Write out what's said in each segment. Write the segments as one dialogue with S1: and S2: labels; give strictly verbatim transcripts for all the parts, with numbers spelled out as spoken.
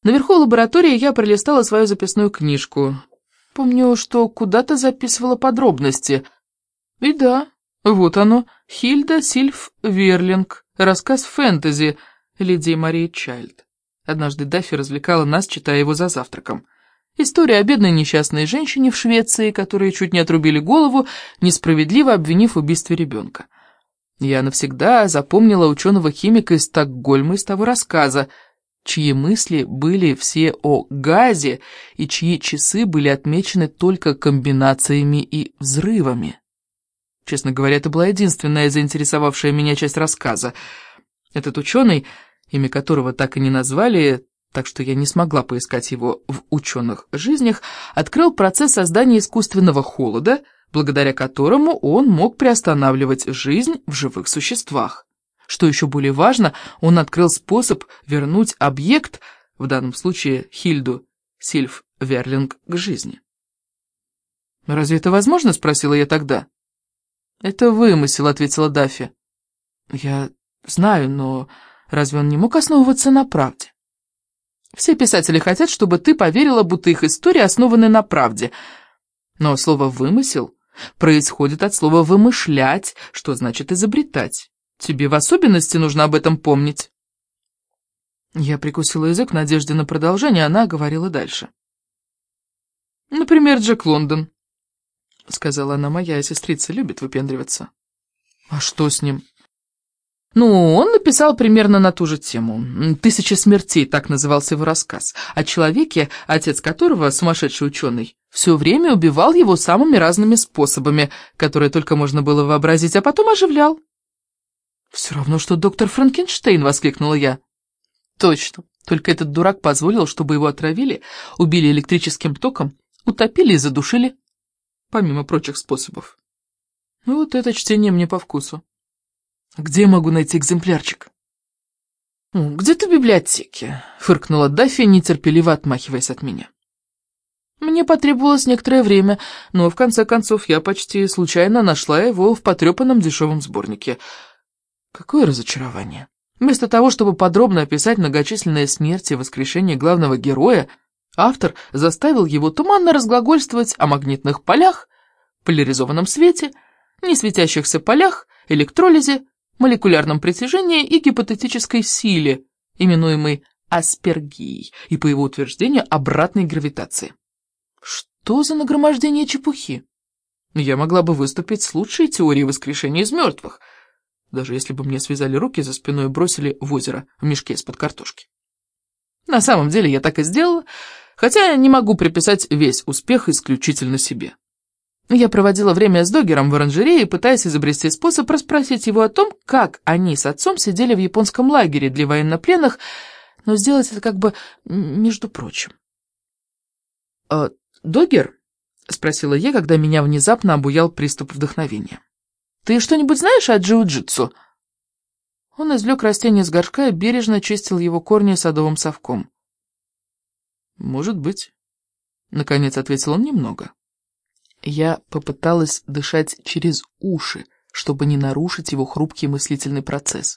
S1: Наверху лаборатории я пролистала свою записную книжку. Помню, что куда-то записывала подробности. И да, вот оно, Хильда Сильф Верлинг, рассказ фэнтези Лидии Марии Чайльд. Однажды Даффи развлекала нас, читая его за завтраком. История о бедной несчастной женщине в Швеции, которые чуть не отрубили голову, несправедливо обвинив в убийстве ребенка. Я навсегда запомнила ученого-химика из Стокгольма из того рассказа, чьи мысли были все о газе и чьи часы были отмечены только комбинациями и взрывами. Честно говоря, это была единственная заинтересовавшая меня часть рассказа. Этот ученый, имя которого так и не назвали, так что я не смогла поискать его в ученых жизнях, открыл процесс создания искусственного холода, благодаря которому он мог приостанавливать жизнь в живых существах. Что еще более важно, он открыл способ вернуть объект, в данном случае Хильду Сильф Верлинг, к жизни. «Разве это возможно?» — спросила я тогда. «Это вымысел», — ответила Даффи. «Я знаю, но разве он не мог основываться на правде?» «Все писатели хотят, чтобы ты поверила, будто их истории основаны на правде. Но слово «вымысел» происходит от слова «вымышлять», что значит «изобретать». Тебе в особенности нужно об этом помнить». Я прикусила язык в надежде на продолжение, она говорила дальше. «Например, Джек Лондон», — сказала она, — «моя сестрица любит выпендриваться». «А что с ним?» «Ну, он написал примерно на ту же тему. «Тысяча смертей», так назывался его рассказ, о человеке, отец которого, сумасшедший ученый, все время убивал его самыми разными способами, которые только можно было вообразить, а потом оживлял. «Все равно, что доктор Франкенштейн», — воскликнула я. «Точно. Только этот дурак позволил, чтобы его отравили, убили электрическим током, утопили и задушили, помимо прочих способов. Ну вот это чтение мне по вкусу. Где я могу найти экземплярчик?» «Где-то в библиотеке», — фыркнула Даффи, нетерпеливо отмахиваясь от меня. Мне потребовалось некоторое время, но в конце концов я почти случайно нашла его в потрепанном дешевом сборнике. Какое разочарование. Вместо того, чтобы подробно описать многочисленные смерти и воскрешения главного героя, автор заставил его туманно разглагольствовать о магнитных полях, поляризованном свете, несветящихся полях, электролизе, молекулярном притяжении и гипотетической силе, именуемой аспергией, и, по его утверждению, обратной гравитации. Что за нагромождение чепухи? Я могла бы выступить с лучшей теорией воскрешения из мертвых, даже если бы мне связали руки за спиной и бросили в озеро в мешке из-под картошки. На самом деле я так и сделала, хотя не могу приписать весь успех исключительно себе. Я проводила время с Доггером в оранжерее, пытаясь изобрести способ расспросить его о том, как они с отцом сидели в японском лагере для военнопленных, но сделать это как бы между прочим. «А, Доггер?» — спросила я, когда меня внезапно обуял приступ вдохновения. «Ты что-нибудь знаешь о джиу-джитсу?» Он извлек растение из горшка и бережно чистил его корни садовым совком. «Может быть», — наконец ответил он, — «немного». Я попыталась дышать через уши, чтобы не нарушить его хрупкий мыслительный процесс.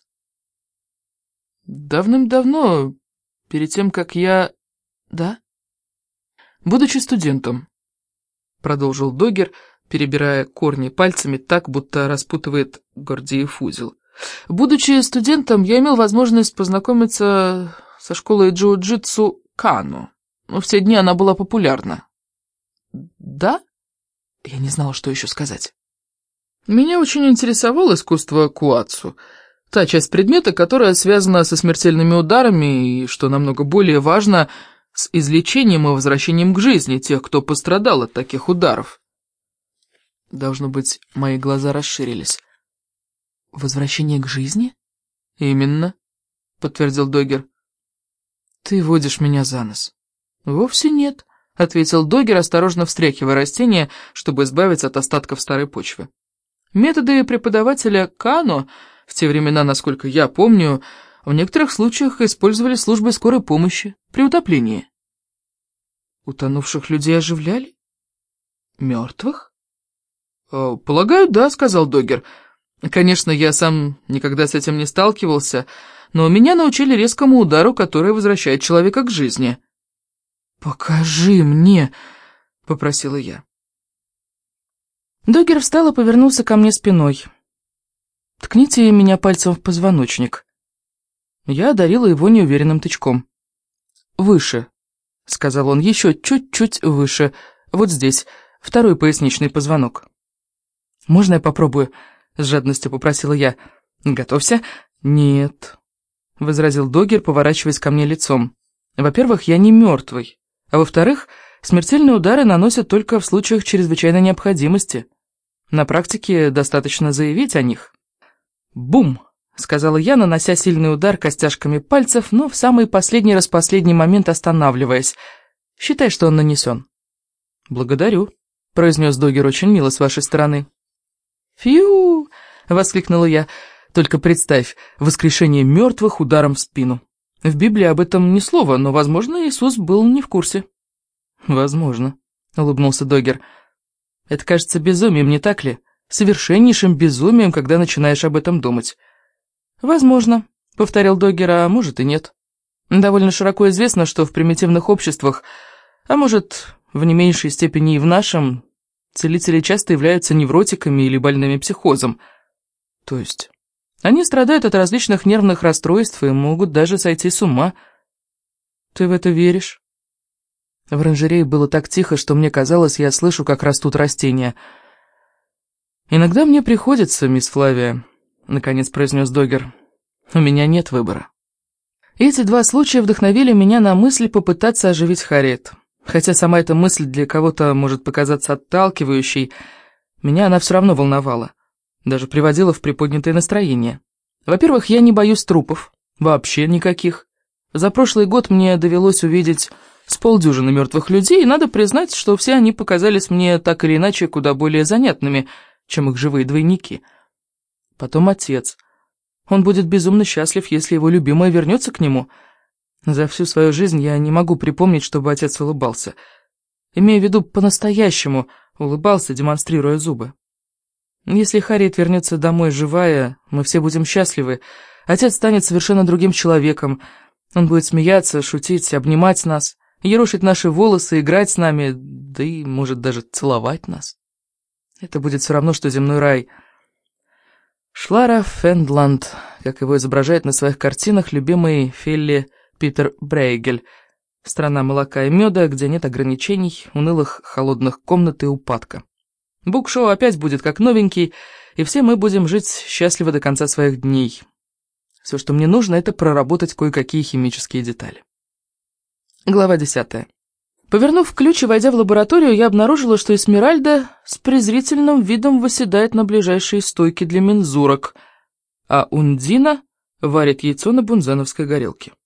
S1: «Давным-давно, перед тем, как я...» «Да?» «Будучи студентом», — продолжил Доггер, перебирая корни пальцами так, будто распутывает Гордиев узел. «Будучи студентом, я имел возможность познакомиться со школой джиу-джитсу Кано. В те дни она была популярна». «Да?» Я не знала, что еще сказать. «Меня очень интересовало искусство куацу, та часть предмета, которая связана со смертельными ударами и, что намного более важно, с излечением и возвращением к жизни тех, кто пострадал от таких ударов». Должно быть, мои глаза расширились. «Возвращение к жизни?» «Именно», — подтвердил Доггер. «Ты водишь меня за нос». «Вовсе нет», — ответил Доггер, осторожно встряхивая растение, чтобы избавиться от остатков старой почвы. «Методы преподавателя Кано в те времена, насколько я помню, в некоторых случаях использовали службы скорой помощи при утоплении». «Утонувших людей оживляли? Мертвых?» «Полагаю, да», — сказал Доггер. «Конечно, я сам никогда с этим не сталкивался, но меня научили резкому удару, который возвращает человека к жизни». «Покажи мне», — попросила я. Доггер встал и повернулся ко мне спиной. «Ткните меня пальцем в позвоночник». Я одарила его неуверенным тычком. «Выше», — сказал он, — «еще чуть-чуть выше, вот здесь, второй поясничный позвонок». «Можно я попробую?» — с жадностью попросила я. «Готовься». «Нет», — возразил Доггер, поворачиваясь ко мне лицом. «Во-первых, я не мертвый, а во-вторых, смертельные удары наносят только в случаях чрезвычайной необходимости. На практике достаточно заявить о них». «Бум!» — сказала я, нанося сильный удар костяшками пальцев, но в самый последний-распоследний момент останавливаясь. «Считай, что он нанесен». «Благодарю», — произнес Доггер, — «очень мило с вашей стороны». «Фью!» — воскликнула я. «Только представь, воскрешение мертвых ударом в спину. В Библии об этом ни слова, но, возможно, Иисус был не в курсе». «Возможно», — улыбнулся Доггер. «Это кажется безумием, не так ли? Совершеннейшим безумием, когда начинаешь об этом думать». «Возможно», — повторил Доггер, — «а может и нет. Довольно широко известно, что в примитивных обществах, а может, в не меньшей степени и в нашем, целители часто являются невротиками или больными психозом. То есть они страдают от различных нервных расстройств и могут даже сойти с ума. Ты в это веришь?» В оранжерее было так тихо, что мне казалось, я слышу, как растут растения. «Иногда мне приходится, мисс Флавия», — наконец произнес Доггер. «У меня нет выбора». Эти два случая вдохновили меня на мысль попытаться оживить Харриет. Хотя сама эта мысль для кого-то может показаться отталкивающей, меня она все равно волновала, даже приводила в приподнятое настроение. Во-первых, я не боюсь трупов, вообще никаких. За прошлый год мне довелось увидеть с полдюжины мертвых людей, и надо признать, что все они показались мне так или иначе куда более занятными, чем их живые двойники. Потом отец. Он будет безумно счастлив, если его любимая вернется к нему. За всю свою жизнь я не могу припомнить, чтобы отец улыбался. Имею в виду, по-настоящему улыбался, демонстрируя зубы. Если Харриет вернется домой живая, мы все будем счастливы. Отец станет совершенно другим человеком. Он будет смеяться, шутить, обнимать нас, ерошить наши волосы, играть с нами, да и, может, даже целовать нас. Это будет все равно, что земной рай. Шларафенланд, как его изображает на своих картинах любимый Фелли Питер Брейгель. Страна молока и меда, где нет ограничений, унылых холодных комнат и упадка. Букшоу опять будет как новенький, и все мы будем жить счастливо до конца своих дней. Все, что мне нужно, это проработать кое-какие химические детали. Глава десятая. Повернув ключ и войдя в лабораторию, я обнаружила, что Эсмеральда с презрительным видом восседает на ближайшей стойке для мензурок, а Ундина варит яйцо на бунзеновской горелке.